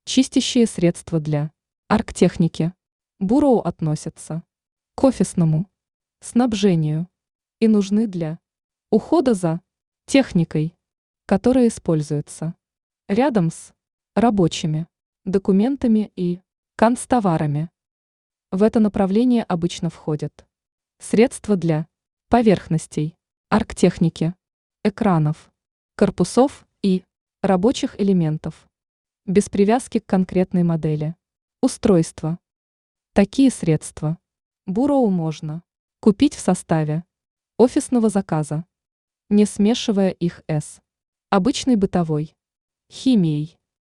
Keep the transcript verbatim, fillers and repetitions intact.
Чистящие средства для оргтехники. Буроу относятся к офисному снабжению и нужны для ухода за техникой, которая используется рядом с рабочими документами и канцтоварами. В это направление обычно входят средства для поверхностей, оргтехники, экранов, корпусов и рабочих элементов, без привязки к конкретной модели устройства. Такие средства Буроу можно купить в составе офисного заказа, не смешивая их с обычной бытовой химией.